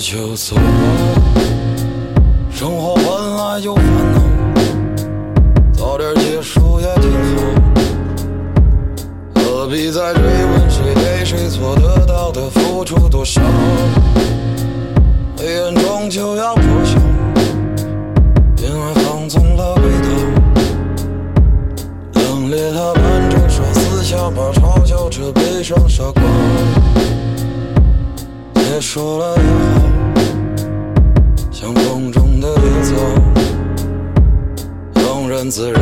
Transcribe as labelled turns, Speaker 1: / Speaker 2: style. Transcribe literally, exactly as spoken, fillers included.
Speaker 1: 就走吧，生活本来就烦恼，早点结束也挺好，何必再追问谁对谁错，得到的付出多少，黑暗终究要破晓，因为放纵了轨道，冷冽的伴着说思想把嘲笑着悲伤傻瓜，别说了也好，像风中的野草，庸人自扰。